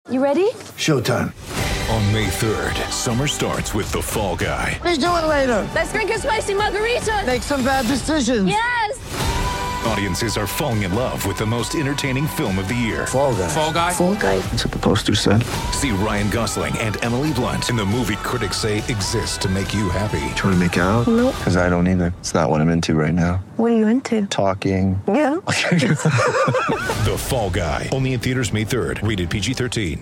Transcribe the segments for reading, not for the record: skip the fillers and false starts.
You ready? Showtime. On May 3rd, summer starts with The Fall Guy. Let's do it later. Let's drink a spicy margarita. Make some bad decisions. Yes! Audiences are falling in love with the most entertaining film of the year. Fall Guy. Fall Guy? Fall guy. That's what the poster said. See Ryan Gosling and Emily Blunt in the movie critics say exists to make you happy. Trying to make it out? Nope. Because I don't either. It's not what I'm into right now. What are you into? Talking. Yeah. The Fall Guy. Only in theaters May 3rd. Rated PG-13.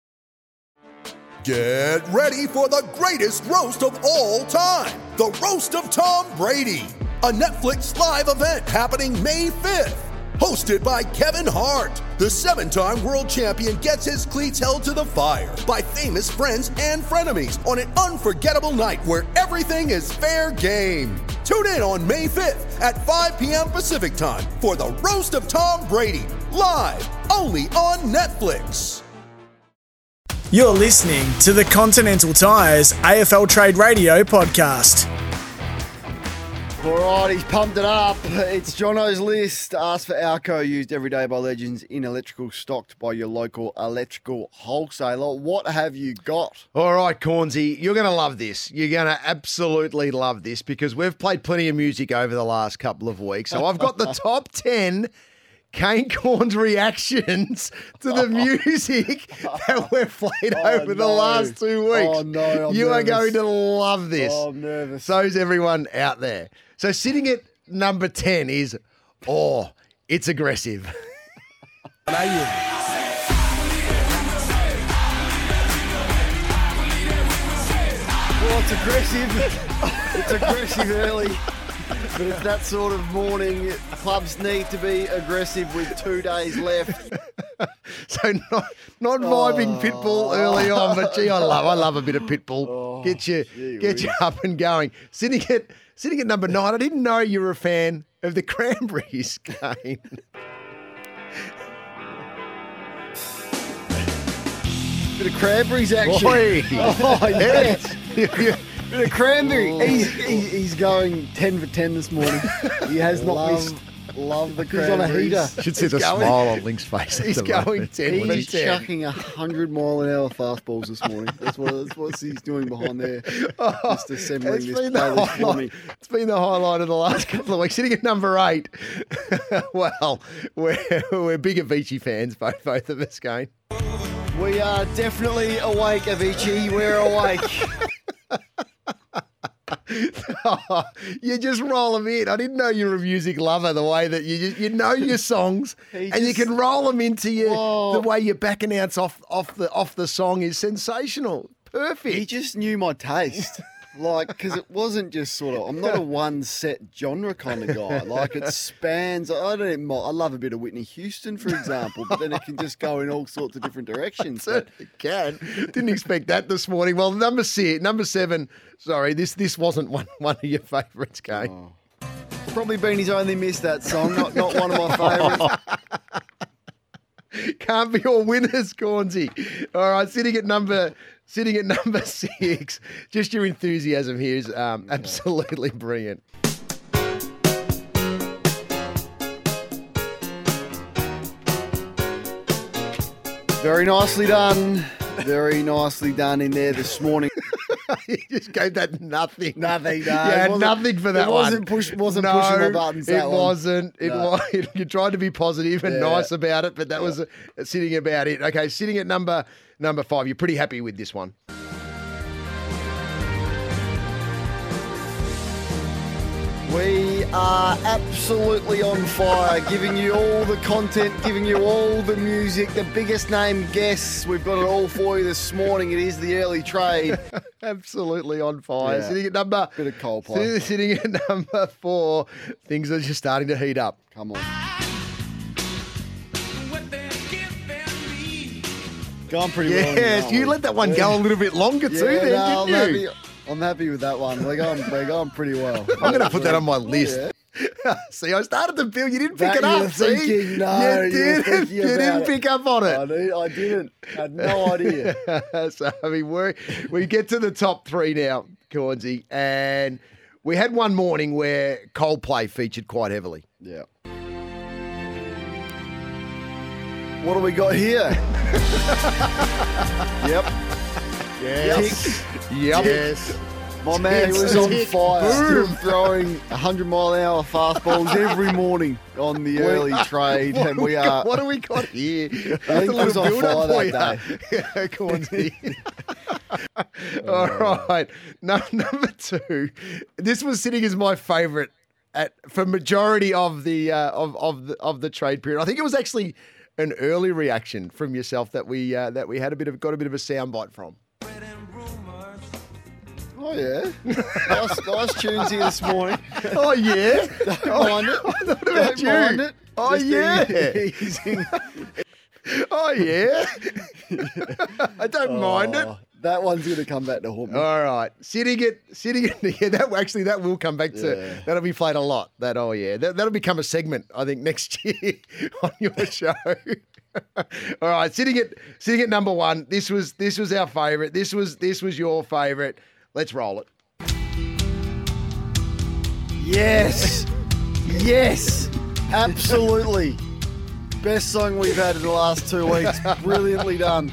Get ready for the greatest roast of all time, the Roast of Tom Brady, a Netflix live event happening May 5th. Hosted by Kevin Hart, the 7-time world champion gets his cleats held to the fire by famous friends and frenemies on an unforgettable night where everything is fair game. Tune in on May 5th at 5 p.m. Pacific time for the Roast of Tom Brady, live only on Netflix. You're listening to the Continental Tires AFL Trade Radio podcast. All right, he's pumped it up. It's Jono's list. Ask for Alco, used every day by legends in electrical, stocked by your local electrical wholesaler. What have you got? All right, Cornsey, you're going to love this. You're going to absolutely love this because we've played plenty of music over the last couple of weeks. So I've got the top 10 Kane Corns reactions to the music that we've played over the last 2 weeks. Oh, no, I'm You are nervous. going to love this. Oh, I'm nervous. So's everyone out there. So sitting at number 10 is, it's aggressive. Well, it's aggressive. It's aggressive early. But it's that sort of morning. Clubs need to be aggressive with 2 days left. So not vibing Pitbull early on, but gee, I love a bit of Pitbull. Get you up and going. Sitting at number 9, I didn't know you were a fan of the Cranberries, Kane. Bit of Cranberries action. Oi. Oh, yes. Yeah. Bit of Cranberry. He's going 10 for 10 this morning. He has not missed. Love the He's on a Cranberries. heater. Should see the smile on Link's face. He's going 10 He's for 10. chucking 100-mile-an-hour fastballs this morning. That's what he's doing behind there. Just assembling It's this been the playlist for me. highlight. It's been the highlight of the last couple of weeks. Sitting at number 8. Well, we're big Avicii fans, both of us, Kane. We are definitely awake, Avicii. We're awake. You just roll them in. I didn't know you were a music lover the way that you know your songs and you can roll them into the way your back announce off the song is sensational. Perfect. He just knew my taste. Like, because it wasn't just sort of, I'm not a one set genre kind of guy. Like, it spans, I love a bit of Whitney Houston, for example, but then it can just go in all sorts of different directions. But It can. Didn't expect that this morning. Well, number 7. Sorry, this wasn't one of your favourites, Kane. it's probably been his only miss, that song, not one of my favourites. Can't be all winners, Cornsey. All right, sitting at number 6. Just your enthusiasm here is absolutely brilliant. Very nicely done. Very nicely done in there this morning. You just gave that nothing. Nothing, no. You had nothing for that one. Wasn't pushing my buttons, that it one. wasn't. It No. was. You tried to be positive and nice about it, but that was sitting about it. Okay, sitting at number 5. You're pretty happy with this one. We are absolutely on fire, giving you all the content, giving you all the music, the biggest name guests. We've got it all for you this morning. It is the early trade. Absolutely on fire. Yeah. Sitting at number Bit of Coldplay. Sitting at number 4. Things are just starting to heat up. Come on. Gone pretty well. Yes, you let that one go a little bit longer too, then, didn't you? I'm happy with that one. We're going pretty well. I'm going to put that on my list. Yeah. See, I started to feel you didn't pick That it you up. were See, thinking, no, you you were didn't. thinking You about didn't it. pick up on it. I didn't. Had no idea. So I mean, we get to the top 3 now, Cornsey, and we had one morning where Coldplay featured quite heavily. Yeah. What do we got here? Yep. Yes. Yep. Yes. My man was on Tick. fire. Boom. Still throwing 100-mile-an-hour fastballs every morning on the early trade, and we are. What do we got here? I think it was on fire that day. Cornsy. All right. Number 2. This was sitting as my favourite for majority of the of the trade period. I think it was actually an early reaction from yourself that we had got a bit of a soundbite from. Oh yeah, nice tunes here this morning. Oh yeah, Don't mind it. What about you? Mind it. Oh Just yeah. easing. Oh yeah. I don't mind it. That one's going to come back to haunt me. All right, sitting it. Yeah, that will come back to. That'll be played a lot. That'll become a segment, I think, next year on your show. All right, sitting at number 1. This was our favourite. This was your favourite. Let's roll it. Yes. Yes. Absolutely. Best song we've had in the last 2 weeks. Brilliantly done.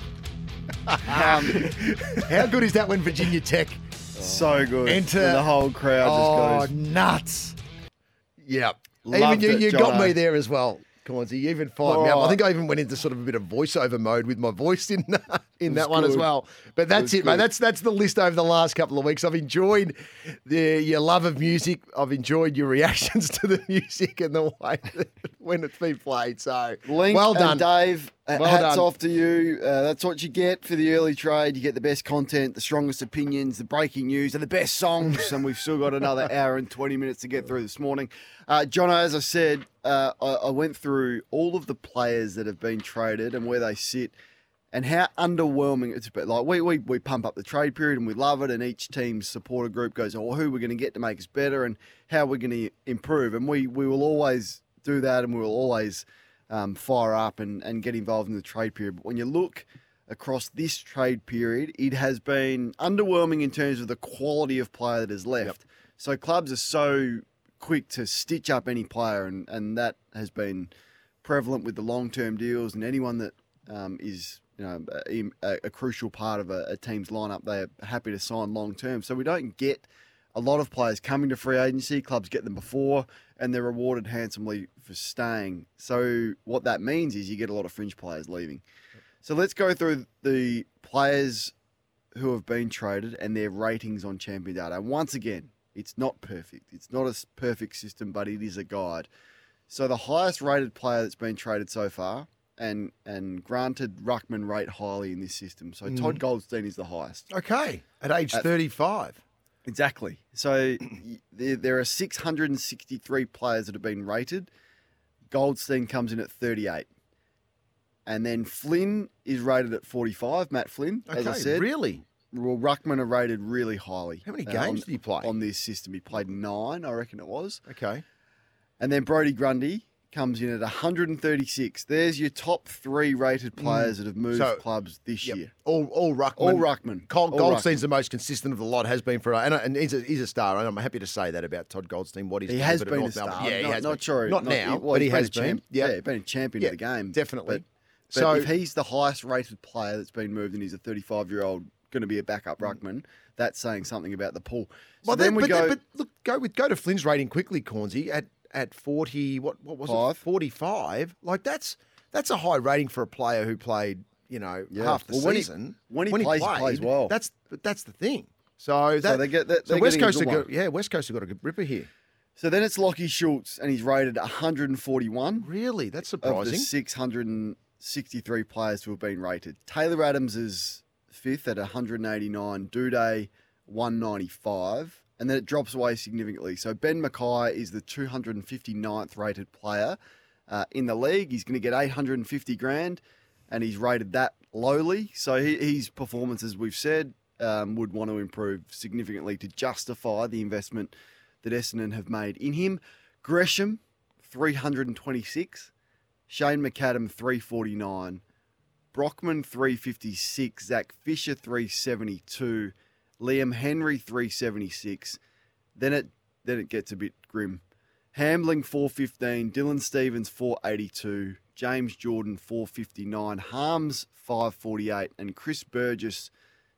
How good is that when Virginia Tech So good. enter And the whole crowd just goes. nuts? Yep. Loved Even you it, got Jono. me there as well, Cornsy. You even fired me up. Oh. I think I even went into sort of a bit of voiceover mode with my voice in that one as good. well. But that's it, mate. good. That's the list over the last couple of weeks. I've enjoyed your love of music. I've enjoyed your reactions to the music and the way that when it's been played. So Link well done. and Dave, Well hats done. off to you. That's what you get for the early trade. You get the best content, the strongest opinions, the breaking news, and the best songs. And we've still got another hour and 20 minutes to get through this morning. Jono, as I said, I went through all of the players that have been traded and where they sit and how underwhelming it's been. Like we pump up the trade period and we love it, and each team's supporter group goes, oh, who we're going to get to make us better and how we're going to improve. And we will always do that, and we will always fire up and get involved in the trade period. But when you look across this trade period, it has been underwhelming in terms of the quality of player that has left. So clubs are so quick to stitch up any player, and that has been prevalent with the long-term deals, and anyone that is a crucial part of a team's lineup, they're happy to sign long-term. So we don't get a lot of players coming to free agency. Clubs get them before, and they're rewarded handsomely for staying. So what that means is you get a lot of fringe players leaving. So let's go through the players who have been traded and their ratings on Champion Data. And once again, it's not perfect. It's not a perfect system, but it is a guide. So the highest rated player that's been traded so far, and granted Ruckman rate highly in this system. So Todd Goldstein is the highest. Okay, at age 35. Exactly. So there are 663 players that have been rated. Goldstein comes in at 38. And then Flynn is rated at 45, Matt Flynn, as I said. Really? Well, Ruckman are rated really highly. How many games did he play? On this system, he played 9, I reckon it was. Okay. And then Brody Grundy comes in at 136. There's your top 3 rated players that have moved clubs this year. All Ruckman. All Ruckman. Goldstein's the most consistent of the lot, has been for, and he's a star. And I'm happy to say that about Todd Goldstein. What he's He done has for been a North star. Melbourne. Yeah, he has not been. sure. Not now, but he has been. Yeah, been a champion of the game. Definitely. But So if he's the highest rated player that's been moved and he's a 35-year-old going to be a backup ruckman, that's saying something about the pool. So well, then we go. But look, go to Flynn's rating quickly, Cornsy, at 40. What was it? 45. Like that's a high rating for a player who played half the season. When he plays well. That's the thing. So they get that. So West Coast West Coast have got a good ripper here. So then it's Lockie Schultz, and he's rated 141. Really, that's Of surprising. the 663 players who have been rated. Taylor Adams is 5th at 189. Duday 195. And then it drops away significantly. So Ben Mackay is the 259th rated player in the league. He's going to get 850 grand, and he's rated that lowly. So his performance, as we've said, would want to improve significantly to justify the investment that Essendon have made in him. Gresham, 326. Shane McAdam, 349. Brockman, 356. Zach Fisher, 372. Liam Henry, 376. Then it gets a bit grim. Hambling, 415. Dylan Stevens, 482. James Jordan 459, Harms 548, and Chris Burgess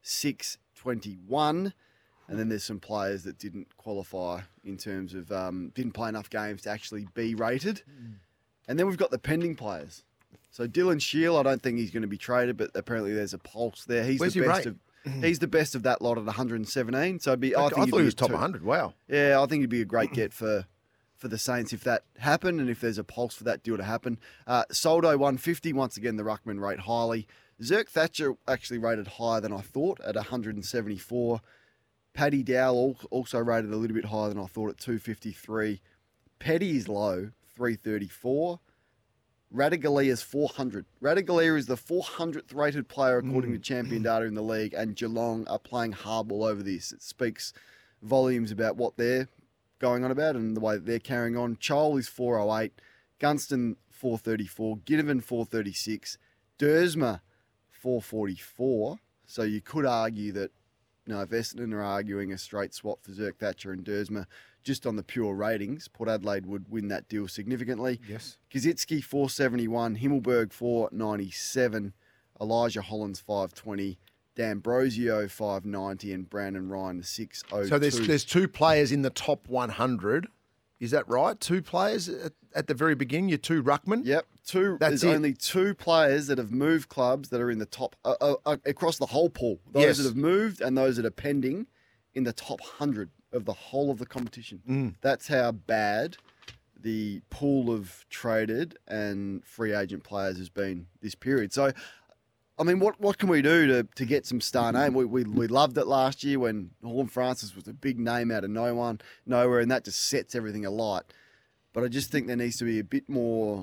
621. And then there's some players that didn't qualify in terms of didn't play enough games to actually be rated. And then we've got the pending players. So Dylan Shield, I don't think he's going to be traded, but apparently there's a pulse there. Where's he rate? He's the best of that lot at 117. So I thought he was top 100. Wow. Yeah, I think he'd be a great get for the Saints if that happened and if there's a pulse for that deal to happen. Soldo 150, once again, the ruckman rate highly. Zerk Thatcher actually rated higher than I thought at 174. Paddy Dowell also rated a little bit higher than I thought at 253. Petty is low, 334. Ratugolea is 400. Ratugolea is the 400th rated player according to Champion Data in the league, and Geelong are playing hardball over this. It speaks volumes about what they're going on about and the way that they're carrying on. Chol is 408, Gunston 434, Ginnivan 436, Dersma 444. So you could argue that, if Essendon are arguing a straight swap for Zerk Thatcher and Dersma, just on the pure ratings, Port Adelaide would win that deal significantly. Yes. Kazitsky 471, Himmelberg 497, Elijah Hollins 520, D'Ambrosio 590, and Brandon Ryan 602. So there's two players in the top 100. Is that right? Two players at the very beginning, your two ruckmen? Yep. There's only two players that have moved clubs that are in the top, across the whole pool. Those that have moved and those that are pending in the top 100 of the whole of the competition. That's how bad the pool of traded and free agent players has been this period. So, I mean, what can we do to get some star name? We loved it last year when Horn Francis was a big name out of nowhere, and that just sets everything alight. But I just think there needs to be a bit more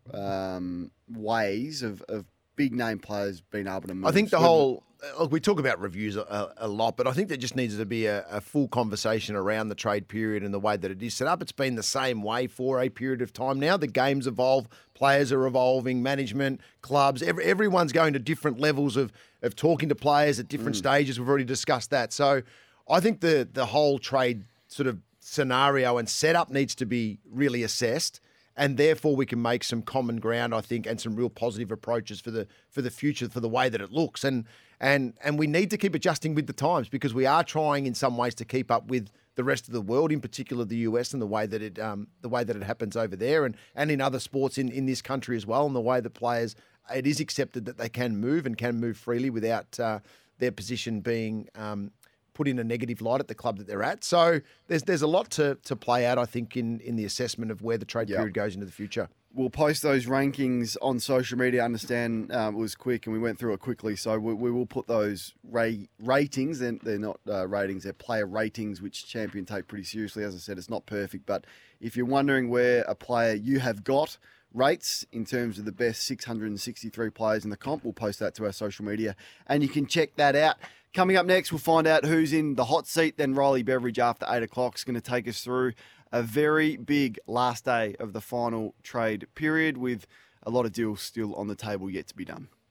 ways of big name players being able to move. I think the whole... Look, we talk about reviews a lot, but I think there just needs to be a full conversation around the trade period and the way that it is set up. It's been the same way for a period of time now. The games evolve, players are evolving, management, clubs, everyone's going to different levels of talking to players at different stages. We've already discussed that. So I think the whole trade sort of scenario and setup needs to be really assessed. And therefore, we can make some common ground, I think, and some real positive approaches for the future, for the way that it looks. And we need to keep adjusting with the times because we are trying, in some ways, to keep up with the rest of the world, in particular the US, and the way that it happens over there, and in other sports in this country as well, and the way that players, it is accepted that they can move and can move freely without their position being put in a negative light at the club that they're at. So there's a lot to play out, I think, in the assessment of where the trade period goes into the future. We'll post those rankings on social media. I understand it was quick and we went through it quickly. So we will put those ratings. They're not ratings, they're player ratings, which Champion take pretty seriously. As I said, it's not perfect. But if you're wondering where a player you have got rates in terms of the best 663 players in the comp, we'll post that to our social media. And you can check that out. Coming up next, we'll find out who's in the hot seat. Then Riley Beveridge after 8 o'clock is going to take us through a very big last day of the final trade period with a lot of deals still on the table yet to be done.